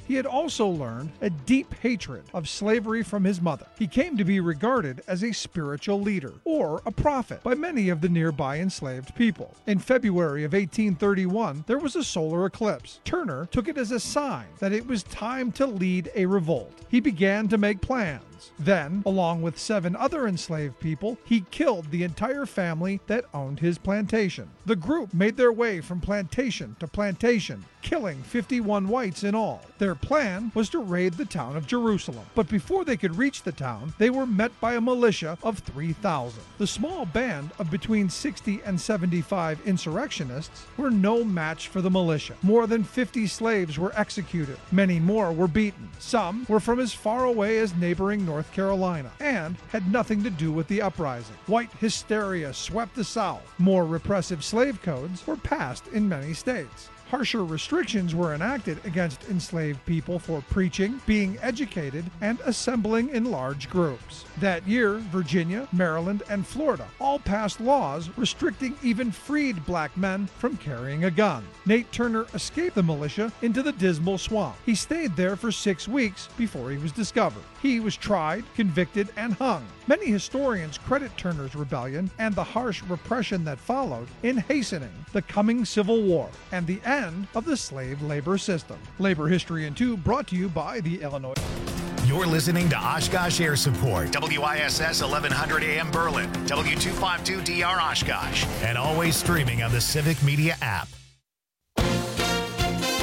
he had also learned a deep hatred of slavery from his mother. He came to be regarded as a spiritual leader, or a prophet, by many of the nearby enslaved people. In February of 1831, there was a solar eclipse. Turner took it as a sign that it was time to lead a revolt. He began to make plans. Then, along with 7 other enslaved people, he killed the entire family that owned his plantation. The group made their way from plantation to plantation, killing 51 whites in all. Their plan was to raid the town of Jerusalem, but before they could reach the town, they were met by a militia of 3,000. The small band of between 60 and 75 insurrectionists were no match for the militia. More than 50 slaves were executed. Many more were beaten. Some were from as far away as neighboring North Carolina and had nothing to do with the uprising. White hysteria swept the South. More repressive slave codes were passed in many states. Harsher restrictions were enacted against enslaved people for preaching, being educated, and assembling in large groups. That year, Virginia, Maryland, and Florida all passed laws restricting even freed black men from carrying a gun. Nate Turner escaped the militia into the Dismal Swamp. He stayed there for 6 weeks before he was discovered. He was tried, convicted, and hung. Many historians credit Turner's rebellion and the harsh repression that followed in hastening the coming Civil War and the end of the slave labor system. Labor History in 2 brought to you by the Illinois. You're listening to Oshkosh Air Support, WISS 1100 AM Berlin, W252DR Oshkosh, and always streaming on the Civic Media app.